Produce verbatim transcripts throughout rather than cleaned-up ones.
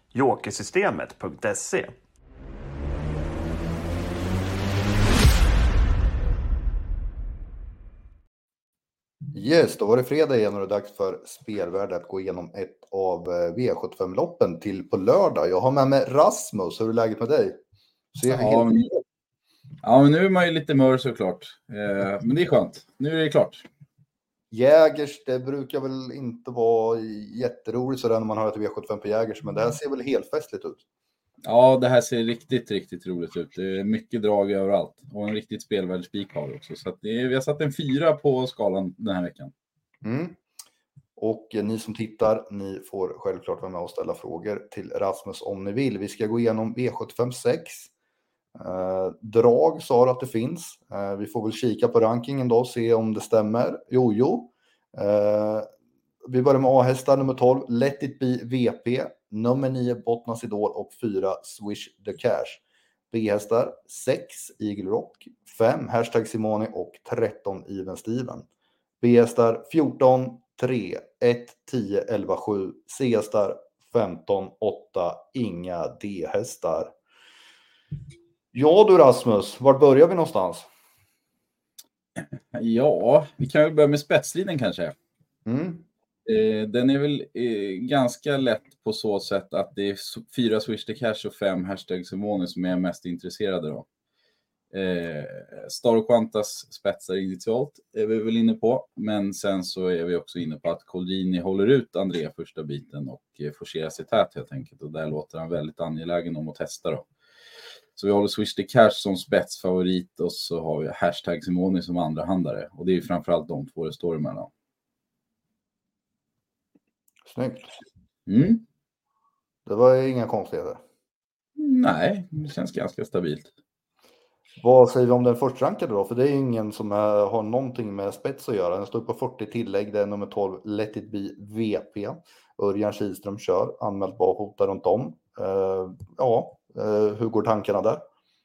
jokersystemet punkt se. Yes, då var det fredag igen och det är dags för Spelvärld att gå igenom ett av V sjuttiofem-loppen till på lördag. Jag har med mig Rasmus. Hur är läget med dig? Så jag ja, men, ja, men nu är man ju lite mör såklart. Eh, men det är skönt. Nu är det klart. Jägers, det brukar väl inte vara jätteroligt sådär när man har ett V sjuttiofem på Jägers, men det här ser väl helt festligt ut. Ja, det här ser riktigt, riktigt roligt ut. Det är mycket drag överallt. Och en riktigt spelvärd spik har också. Så att det är, vi har satt en fyra på skalan den här veckan. Mm. Och ni som tittar, ni får självklart vara med och ställa frågor till Rasmus om ni vill. Vi ska gå igenom V sjuttiofem sex. Eh, drag sa att det finns. Eh, vi får väl kika på rankingen då och se om det stämmer. Jo, jo. Eh, vi börjar med A-hästar nummer tolv. Let it be V P. Nummer nio Bottnas Idol och fyra Swish the Cash. B-hästar sex Eagle Rock. fem Hashtag Simone och tretton Even Steven. B-hästar fjorton tre ett tio elva sju. C-hästar femton åtta Inga D-hästar. Ja du Rasmus, var börjar vi någonstans? Ja, vi kan väl börja med spetslinjen kanske. Mm. Eh, den är väl eh, ganska lätt på så sätt att det är fyra Swish the Cash och fem Hashtag Simone som är mest intresserade då. Eh, Star och Quantas spetsar initialt är vi väl inne på, men sen så är vi också inne på att Colgjini håller ut André första biten och eh, forcerar sig tät helt enkelt, och där låter han väldigt angelägen om att testa då. Så vi håller Swish the Cash som spetsfavorit och så har vi Hashtag Simone som andra handare, och det är ju framförallt de två det står emellan. Snyggt. Mm. Det var inga konstigheter. Nej, det känns ganska stabilt. Vad säger vi om den första rankade då? För det är ingen som är, har någonting med spets att göra. Den står på fyrtio tillägg. Det är nummer tolv Let it be V P. Örjan Kihlström kör. Anmält barfota runt om. Uh, ja, uh, hur går tankarna där?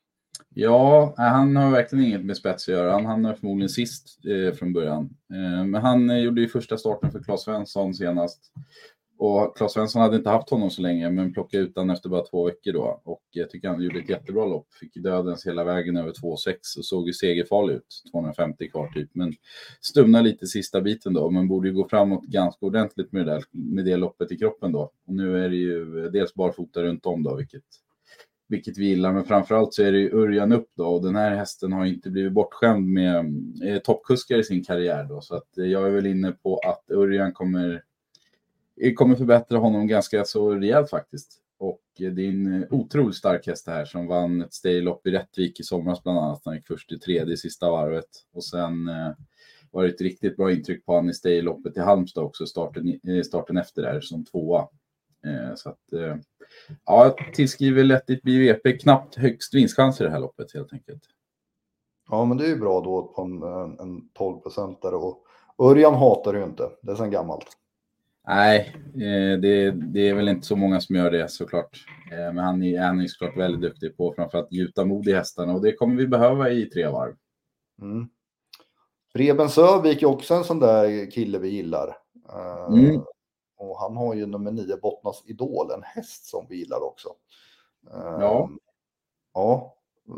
Ja, han har verkligen inget med spets att göra. Han hamnar förmodligen sist eh, från början. Eh, men han eh, gjorde ju första starten för Claes Svensson senast. Och Claes Svensson hade inte haft honom så länge, men plockade ut han efter bara två veckor då. Och jag tycker han gjorde ett jättebra lopp. Fick dödens hela vägen över två sex och såg ju segerfarlig ut. tvåhundrafemtio kvar typ. Men stumna lite sista biten då. Men borde ju gå framåt ganska ordentligt med det, där, med det loppet i kroppen då. Och nu är det ju dels barfota runt om då, vilket... Vilket vi gillar, men framförallt så är det ju Örjan upp då, och den här hästen har inte blivit bortskämd med eh, toppkuskar i sin karriär då, så att eh, jag är väl inne på att Örjan kommer, eh, kommer förbättra honom ganska så rejält faktiskt. Och eh, det är en otroligt stark häst här som vann ett staylopp i Rättvik i somras bland annat. Han gick först i tredje sista varvet, och sen eh, var det ett riktigt bra intryck på han i stayloppet i Halmstad också, starten, eh, starten efter där som tvåa. Eh, så att eh, ja, jag tillskriver Let it be V P knappt högst vinstchans i det här loppet helt enkelt. Ja, men det är ju bra då på en, en tolv procent där, och Örjan hatar ju inte, det är sen gammalt. Nej, eh, det, det är väl inte så många som gör det såklart. Eh, men han är, han är såklart väldigt duktig på framförallt gjuta mod i hästarna, och det kommer vi behöva i tre varv. Mm. Preben Sövik är också en sån där kille vi gillar. Uh, mm. Och han har ju nummer nio Bottnas Idol, en häst som vi gillar också. Uh, ja. Ja.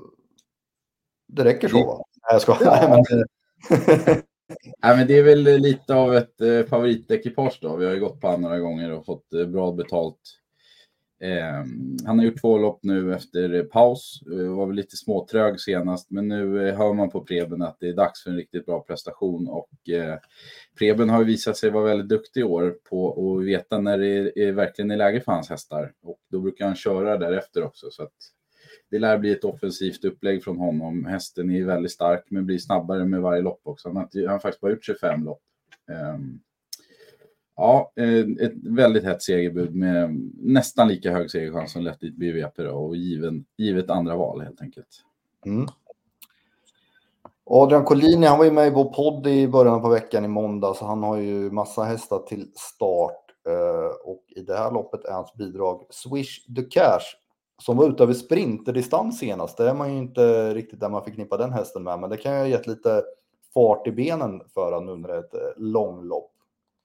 Det räcker så, va? Nej, jag ska. Ja. Nej, men det är väl lite av ett eh, favoritekipage då. Vi har ju gått på några gånger och fått eh, bra betalt. Eh, han har gjort två lopp nu efter paus. Eh, var väl lite småtrög senast, men nu eh, hör man på Preben att det är dags för en riktigt bra prestation, och eh, Preben har ju visat sig vara väldigt duktig i år på att veta när det är, är verkligen är läge för hans hästar, och då brukar han köra därefter också, så att det lär bli ett offensivt upplägg från honom. Hästen är väldigt stark, men blir snabbare med varje lopp också. Han har, han har faktiskt bara gjort tjugofem lopp. Um, Ja, ett väldigt hett segerbud med nästan lika hög segerchans som Let it be V P då, och given, givet andra val helt enkelt. Mm. Adrian Colgjini, han var ju med i vår podd i början på veckan i måndag, så han har ju massa hästar till start. Och i det här loppet är hans bidrag Swish the Cash, som var ute över sprinterdistans senast. Det är man ju inte riktigt där man förknippar den hästen med, men det kan ju ha gett lite fart i benen för han nu när det är ett långlopp.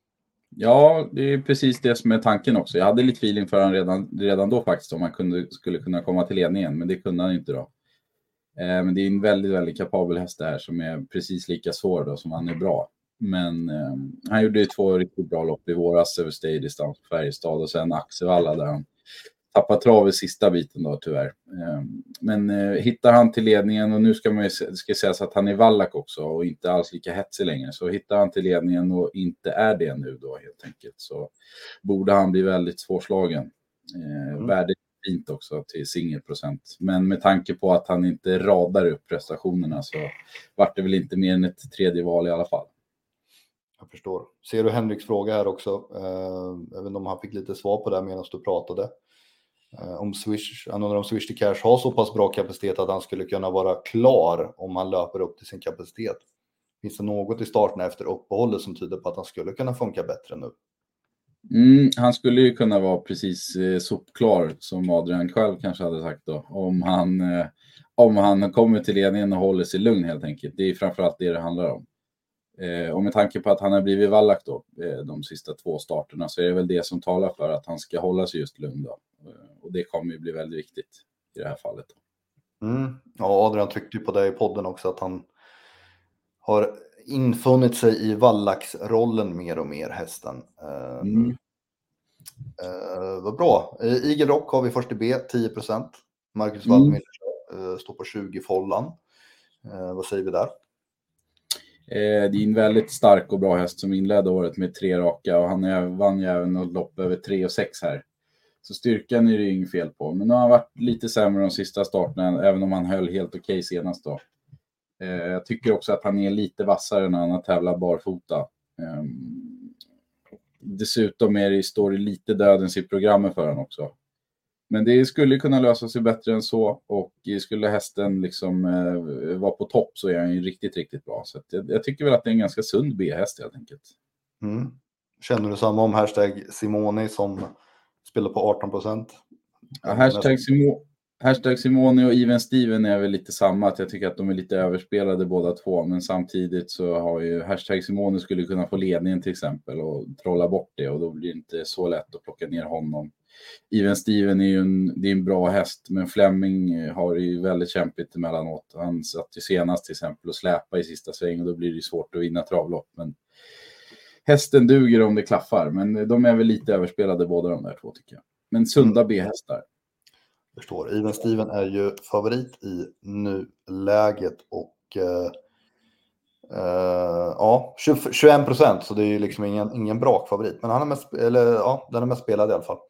Ja, det är precis det som är tanken också. Jag hade lite feeling för han redan, redan då faktiskt om han kunde, skulle kunna komma till ledningen, men det kunde han inte då. Eh, men det är en väldigt, väldigt kapabel häst det här som är precis lika svår då som han är bra. Men eh, han gjorde ju två riktigt bra lopp i våras över stay-distans på Färjestad och sen Axevalla där han tappade trav i sista biten då tyvärr. Eh, men eh, hittar han till ledningen, och nu ska man ju ska sägas att han är vallack också och inte alls lika hetsig längre. Så hittar han till ledningen och inte är det nu då helt enkelt, så borde han bli väldigt svårslagen. Eh, mm. Värdet fint också till singelprocent. Men med tanke på att han inte radar upp prestationerna så vart det väl inte mer än ett tredje val i alla fall. Jag förstår. Ser du Henriks fråga här också? Eh, även om han fick lite svar på det medan du pratade. Eh, om Swish, han undrar om Swish to Cash har så pass bra kapacitet att han skulle kunna vara klar om han löper upp till sin kapacitet. Finns det något i starten efter uppehållet som tyder på att han skulle kunna funka bättre nu? Mm, han skulle ju kunna vara precis eh, sopklar som Adrian själv kanske hade sagt då. Om han, eh, om han kommer till ledningen och håller sig lugn helt enkelt. Det är framförallt det det handlar om. Eh, och med tanke på att han har blivit vallack då, eh, de sista två starterna, så är det väl det som talar för att han ska hålla sig just lugn då. Eh, och det kommer ju bli väldigt viktigt i det här fallet. Mm. Ja, Adrian tryckte ju på det i podden också, att han har infunnit sig i vallacksrollen mer och mer, hästen. Eh, mm. eh, vad bra. Eh, Eagle Rock har vi först i B, tio procent. Marcus mm. Waldmiller eh, står på tjugo follan. Eh, vad säger vi där? Det är en väldigt stark och bra häst som inledde året med tre raka, och han vann ju även något lopp över tre och sex här. Så styrkan är det ju inget fel på, men nu har han varit lite sämre de sista starterna, även om han höll helt okej senast då. Jag tycker också att han är lite vassare när han har tävlat barfota. Dessutom är det, står det lite dödens i programmet för honom också. Men det skulle kunna lösa sig bättre än så, och skulle hästen liksom eh, vara på topp så är han ju riktigt, riktigt bra. Så att jag, jag tycker väl att det är en ganska sund B-häst helt enkelt. Mm. Känner du samma om hashtag Simone som spelar på arton procent? Ja, hashtag, Simo, hashtag Simone och Even Steven är väl lite samma, att jag tycker att de är lite överspelade båda två. Men samtidigt så har ju hashtag Simone skulle kunna få ledningen till exempel och trolla bort det, och då blir det inte så lätt att plocka ner honom. Even Steven är ju en, det är en bra häst, men Fleming har ju väldigt kämpigt emellanåt. Han satt ju senast till exempel och släpa i sista sväng, och då blir det svårt att vinna travlopp. Men hästen duger om det klaffar, men de är väl lite överspelade båda de där två tycker jag. Men sunda B-hästar. Förstår. Even Steven är ju favorit i nuläget och uh, uh, ja, tjugoen procent, så det är ju liksom ingen, ingen bra favorit. Men han är mest, eller, ja, den är mest spelad i alla fall.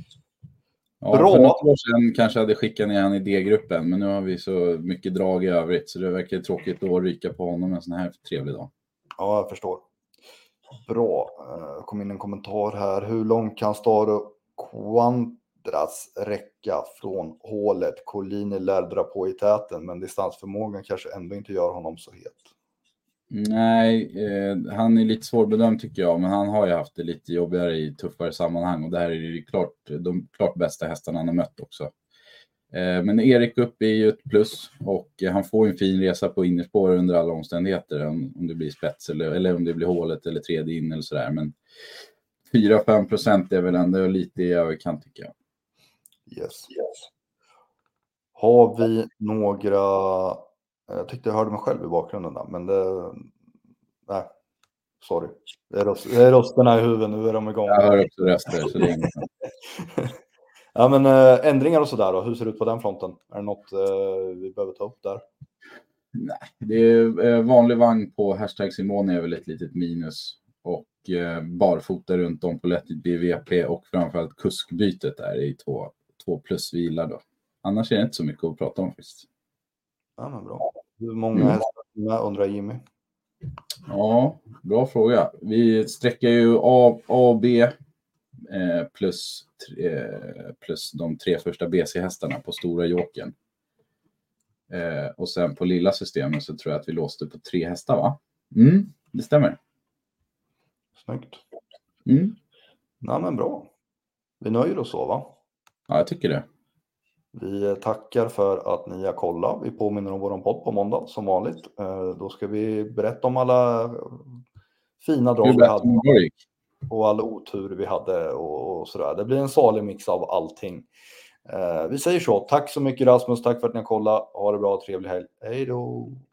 Ja, bra. För något år sedan kanske hade skickat ner han i D-gruppen, men nu har vi så mycket drag i övrigt, så det verkar tråkigt att ryka på honom en sån här trevlig dag. Ja, jag förstår. Bra. Uh, kom in en kommentar här. Hur långt kan Staro Quandras räcka från hålet? Collini lär dra på i täten, men distansförmågan kanske ändå inte gör honom så het. Nej, eh, han är lite svårbedömd tycker jag, men han har ju haft det lite jobbigare i tuffare sammanhang, och det här är ju klart de klart bästa hästarna han har mött också. Eh, men Erik upp är ju ett plus, och eh, han får en fin resa på innerspår under alla omständigheter, om, om det blir spets eller, eller om det blir hålet eller tredje in eller sådär, men fyra till fem procent är väl ändå lite i överkant tycker jag. Yes, yes. Har vi några... Jag tyckte jag hörde mig själv i bakgrunden där, men det... Nej, sorry. Det är, röst... det är rösterna i huvudet, nu är de igång. Jag hör också röster, så det är inget. Ja, men äh, ändringar och sådär då, hur ser det ut på den fronten? Är det något äh, vi behöver ta upp där? Nej, det är äh, vanlig vagn på hashtag Simone är väl ett litet minus. Och äh, barfota runt om på lättigt B V P, och framförallt kuskbytet är i två, två plus vilar då. Annars är det inte så mycket att prata om faktiskt. Ja, men bra. Hur många hästar med, undrar Jimmy? Ja, bra fråga. Vi sträcker ju A, A och B eh, plus, eh, plus de tre första B C-hästarna på stora jokern. Eh, och sen på lilla systemet så tror jag att vi låste på tre hästar, va? Mm, det stämmer. Snyggt. Mm. Ja, men bra. Vi nöjer oss så, va? Ja, jag tycker det. Vi tackar för att ni har kollat. Vi påminner om vår podd på måndag som vanligt. Då ska vi berätta om alla fina drag vi hade. och all otur vi hade och, och sådär. Det blir en salig mix av allting. Eh, vi säger så. Tack så mycket Rasmus. Tack för att ni har kollat. Ha det bra. Trevlig helg. Hej då.